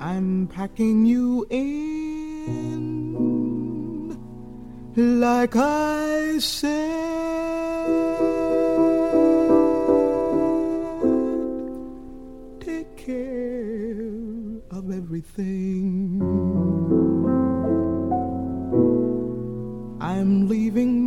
I'm packing you in like I said. Take care of everything. I'm leaving